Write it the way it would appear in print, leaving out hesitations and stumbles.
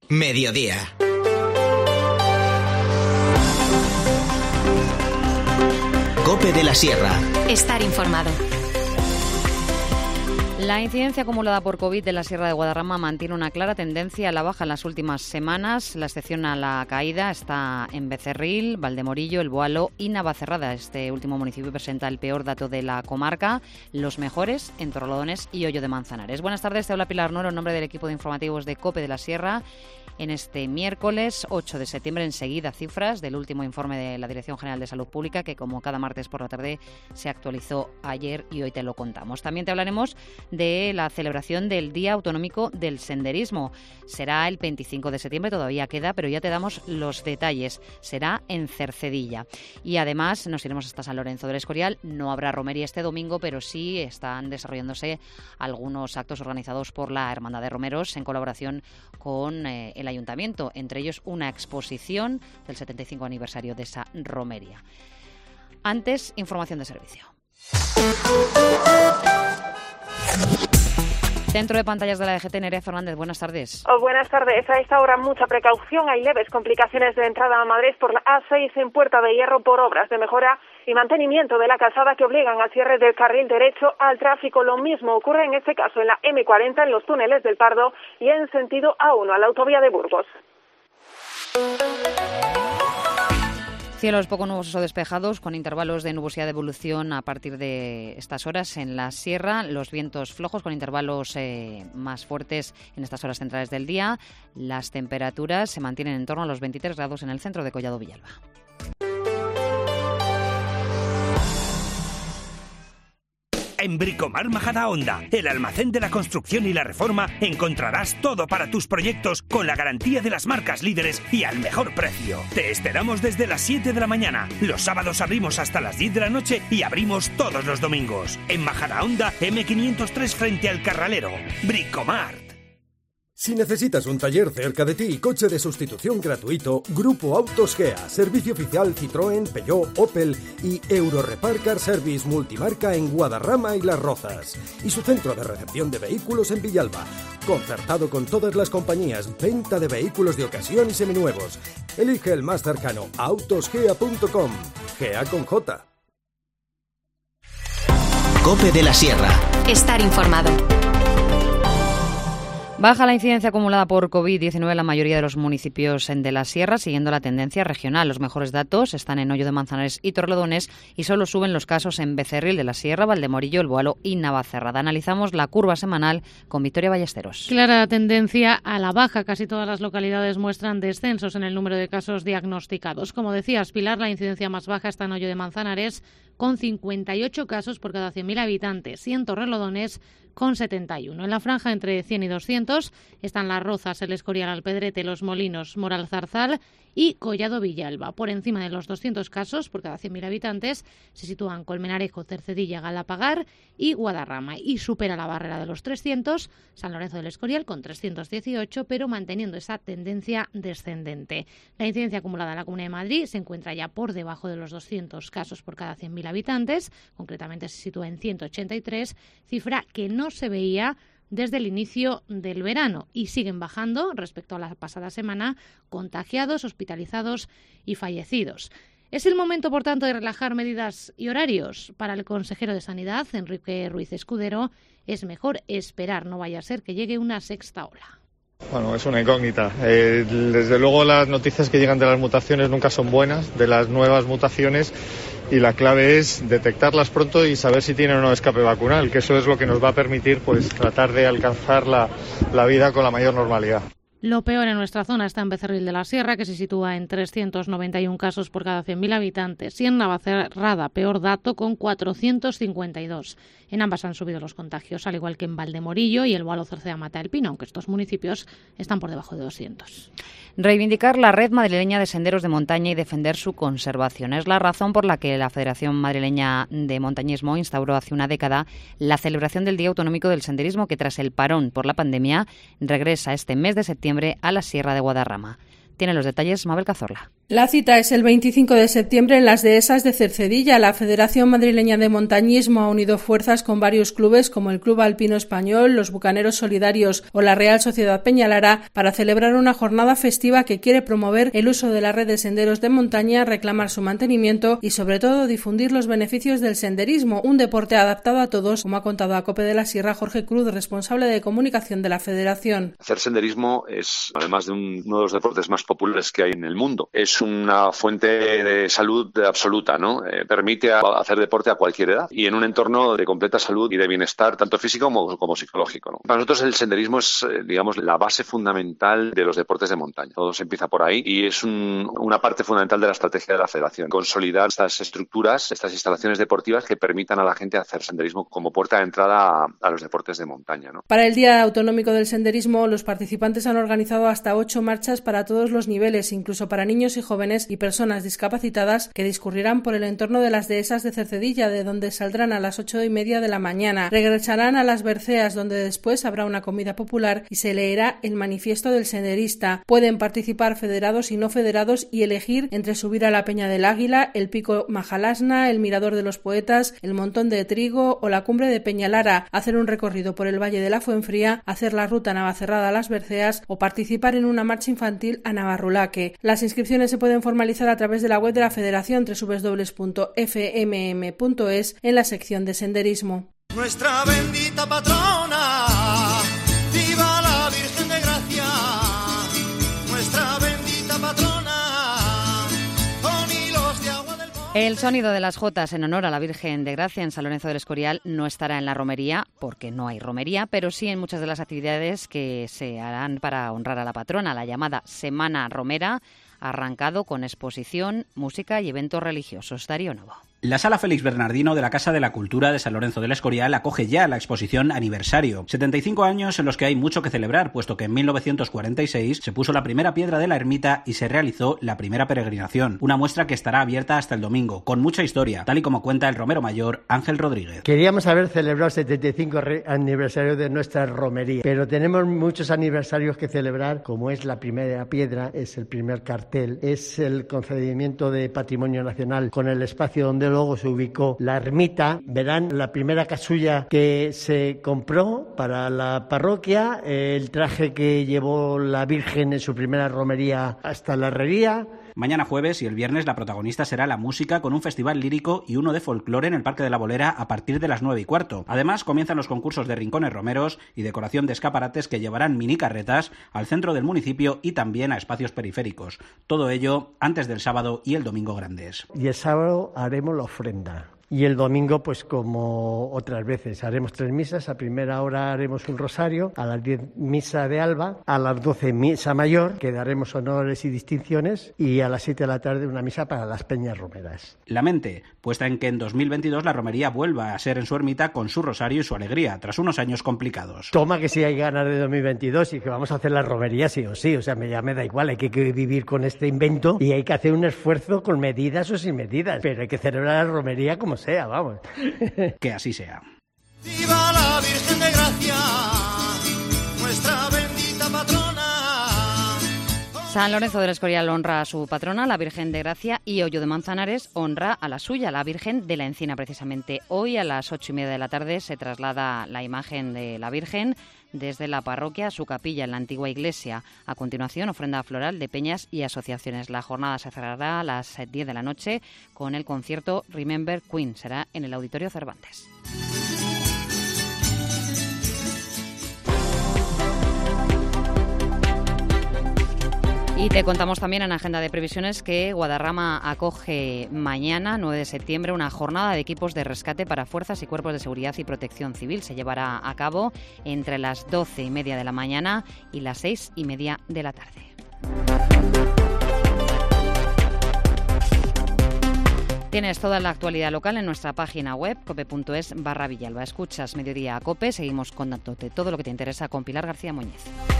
Mediodía. COPE de la Sierra. Estar informado. La incidencia acumulada por COVID de la Sierra de Guadarrama mantiene una clara tendencia a la baja en las últimas semanas. La excepción a la caída está en Becerril, Valdemorillo, El Boalo y Navacerrada. Este último municipio presenta el peor dato de la comarca. Los mejores en Torrelodones y Hoyo de Manzanares. Buenas tardes, te habla Pilar Nuero en nombre del equipo de informativos de COPE de la Sierra. En este miércoles 8 de septiembre, enseguida cifras del último informe de la Dirección General de Salud Pública, que como cada martes por la tarde se actualizó ayer y hoy te lo contamos. También te hablaremos de la celebración del Día Autonómico del Senderismo. Será el 25 de septiembre, todavía queda, pero ya te damos los detalles. Será en Cercedilla. Y además nos iremos hasta San Lorenzo del Escorial. No habrá romería este domingo, pero sí están desarrollándose algunos actos organizados por la Hermandad de Romeros en colaboración con el Ayuntamiento, entre ellos una exposición del 75 aniversario de esa romería. Antes, información de servicio. Centro de pantallas de la DGT, Nerea Fernández, buenas tardes. Buenas tardes. A esta hora mucha precaución. Hay leves complicaciones de entrada a Madrid por la A6 en Puerta de Hierro por obras de mejora y mantenimiento de la calzada que obligan al cierre del carril derecho al tráfico. Lo mismo ocurre en este caso en la M40 en los túneles del Pardo y en sentido A1 a la autovía de Burgos. Cielos poco nubosos o despejados, con intervalos de nubosidad de evolución a partir de estas horas en la sierra. Los vientos flojos con intervalos más fuertes en estas horas centrales del día. Las temperaturas se mantienen en torno a los 23 grados en el centro de Collado Villalba. En Bricomar Majadahonda, el almacén de la construcción y la reforma, encontrarás todo para tus proyectos con la garantía de las marcas líderes y al mejor precio. Te esperamos desde las 7 de la mañana. Los sábados abrimos hasta las 10 de la noche y abrimos todos los domingos. En Majadahonda, M503 frente al Carralero. Bricomar. Si necesitas un taller cerca de ti y coche de sustitución gratuito, Grupo Autos Gea, servicio oficial Citroën, Peugeot, Opel y Eurorepar Car Service multimarca en Guadarrama y Las Rozas. Y su centro de recepción de vehículos en Villalba, concertado con todas las compañías, venta de vehículos de ocasión y seminuevos. Elige el más cercano, autosgea.com. Gea con J. COPE de la Sierra. Estar informado. Baja la incidencia acumulada por COVID-19 en la mayoría de los municipios de la Sierra, siguiendo la tendencia regional. Los mejores datos están en Hoyo de Manzanares y Torrelodones y solo suben los casos en Becerril de la Sierra, Valdemorillo, El Boalo y Navacerrada. Analizamos la curva semanal con Victoria Ballesteros. Clara tendencia a la baja. Casi todas las localidades muestran descensos en el número de casos diagnosticados. Como decías, Pilar, la incidencia más baja está en Hoyo de Manzanares, con 58 casos por cada 100.000 habitantes, y en Torrelodones con 71. En la franja entre 100 y 200 están Las Rozas, El Escorial, Alpedrete, Los Molinos, Moral Zarzal y Collado Villalba. Por encima de los 200 casos por cada 100.000 habitantes se sitúan Colmenarejo, Cercedilla, Galapagar y Guadarrama. Y supera la barrera de los 300 San Lorenzo del Escorial con 318, pero manteniendo esa tendencia descendente. La incidencia acumulada en la Comunidad de Madrid se encuentra ya por debajo de los 200 casos por cada 100.000 habitantes. Concretamente se sitúa en 183, cifra que no se veía desde el inicio del verano, y siguen bajando respecto a la pasada semana contagiados, hospitalizados y fallecidos. Es el momento, por tanto, de relajar medidas y horarios. Para el consejero de Sanidad, Enrique Ruiz Escudero, es mejor esperar, no vaya a ser que llegue una sexta ola. Bueno, es una incógnita. Desde luego las noticias que llegan de las mutaciones nunca son buenas, de las nuevas mutaciones, y la clave es detectarlas pronto y saber si tienen o no escape vacunal, que eso es lo que nos va a permitir pues tratar de alcanzar la vida con la mayor normalidad. Lo peor en nuestra zona está en Becerril de la Sierra, que se sitúa en 391 casos por cada 100.000 habitantes, y en Navacerrada, peor dato, con 452. En ambas han subido los contagios, al igual que en Valdemorillo y El Boalo, Cerceda, Mata del Pino, aunque estos municipios están por debajo de 200. Reivindicar la red madrileña de senderos de montaña y defender su conservación es la razón por la que la Federación Madrileña de Montañismo instauró hace una década la celebración del Día Autonómico del Senderismo, que tras el parón por la pandemia regresa este mes de septiembre a la Sierra de Guadarrama. Tiene los detalles Mabel Cazorla. La cita es el 25 de septiembre en las dehesas de Cercedilla. La Federación Madrileña de Montañismo ha unido fuerzas con varios clubes como el Club Alpino Español, los Bucaneros Solidarios o la Real Sociedad Peñalara para celebrar una jornada festiva que quiere promover el uso de la red de senderos de montaña, reclamar su mantenimiento y sobre todo difundir los beneficios del senderismo, un deporte adaptado a todos, como ha contado a COPE de la Sierra Jorge Cruz, responsable de comunicación de la Federación. Hacer senderismo es, además de uno de los deportes más populares que hay en el mundo, es una fuente de salud absoluta, ¿no? Permite hacer deporte a cualquier edad y en un entorno de completa salud y de bienestar, tanto físico como psicológico, ¿no? Para nosotros el senderismo es, digamos, la base fundamental de los deportes de montaña. Todo se empieza por ahí y es una parte fundamental de la estrategia de la Federación. Consolidar estas estructuras, estas instalaciones deportivas que permitan a la gente hacer senderismo como puerta de entrada a los deportes de montaña, ¿no? Para el Día Autonómico del Senderismo, los participantes han organizado hasta 8 marchas para todos los niveles, incluso para niños y jóvenes y personas discapacitadas que discurrirán por el entorno de las dehesas de Cercedilla, de donde saldrán a las 8:30 de la mañana. Regresarán a las Berceas, donde después habrá una comida popular y se leerá el manifiesto del senderista. Pueden participar federados y no federados y elegir entre subir a la Peña del Águila, el Pico Majalasna, el Mirador de los Poetas, el Montón de Trigo o la Cumbre de Peñalara, hacer un recorrido por el Valle de la Fuenfría, hacer la ruta Navacerrada a las Berceas o participar en una marcha infantil a Navarrulaque. Las inscripciones se pueden formalizar a través de la web de la Federación www.fmm.es en la sección de senderismo. Nuestra bendita patrona, viva la Virgen de Gracia, nuestra bendita patrona, con hilos de agua del Monte. El sonido de las jotas en honor a la Virgen de Gracia en San Lorenzo del Escorial no estará en la romería, porque no hay romería, pero sí en muchas de las actividades que se harán para honrar a la patrona, la llamada Semana Romera, arrancado con exposición, música y eventos religiosos. Darío Novo. La Sala Félix Bernardino de la Casa de la Cultura de San Lorenzo del Escorial acoge ya la exposición Aniversario. 75 años en los que hay mucho que celebrar, puesto que en 1946 se puso la primera piedra de la ermita y se realizó la primera peregrinación. Una muestra que estará abierta hasta el domingo, con mucha historia, tal y como cuenta el romero mayor Ángel Rodríguez. Queríamos haber celebrado el 75 aniversario de nuestra romería, pero tenemos muchos aniversarios que celebrar, como es la primera piedra, es el primer cartel, es el concedimiento de Patrimonio Nacional con el espacio donde luego se ubicó la ermita. Verán la primera casulla que se compró para la parroquia, el traje que llevó la Virgen en su primera romería hasta la herrería. Mañana jueves y el viernes la protagonista será la música, con un festival lírico y uno de folclore en el Parque de la Bolera a partir de las 9:15. Además, comienzan los concursos de rincones romeros y decoración de escaparates que llevarán minicarretas al centro del municipio y también a espacios periféricos. Todo ello antes del sábado y el domingo grandes. Y el sábado haremos la ofrenda. Y el domingo, pues como otras veces, haremos 3 misas. A primera hora haremos un rosario, a las 10 misa de alba, a las 12 misa mayor, que daremos honores y distinciones, y a las 7 de la tarde una misa para las peñas romeras. La mente puesta en que en 2022 la romería vuelva a ser en su ermita con su rosario y su alegría, tras unos años complicados. Toma que sí hay ganas de 2022 y que vamos a hacer la romería sí o sí, o sea, ya me da igual, hay que vivir con este invento y hay que hacer un esfuerzo con medidas o sin medidas, pero hay que celebrar la romería como sea, vamos. Que así sea. ¡Viva la Virgen de Gracia, nuestra bendita patrona! San Lorenzo del Escorial honra a su patrona, la Virgen de Gracia, y Hoyo de Manzanares honra a la suya, la Virgen de la Encina, precisamente. Hoy a las 8:30 de la tarde se traslada la imagen de la Virgen desde la parroquia a su capilla en la antigua iglesia. A continuación, ofrenda floral de peñas y asociaciones. La jornada se cerrará a las 10 de la noche con el concierto Remember Queen. Será en el Auditorio Cervantes. Y te contamos también en Agenda de Previsiones que Guadarrama acoge mañana, 9 de septiembre, una jornada de equipos de rescate para fuerzas y cuerpos de seguridad y protección civil. Se llevará a cabo entre las 12:30 de la mañana y las 6:30 de la tarde. Tienes toda la actualidad local en nuestra página web cope.es/Villalba. Escuchas Mediodía a Cope. Seguimos contándote todo lo que te interesa con Pilar García Muñiz.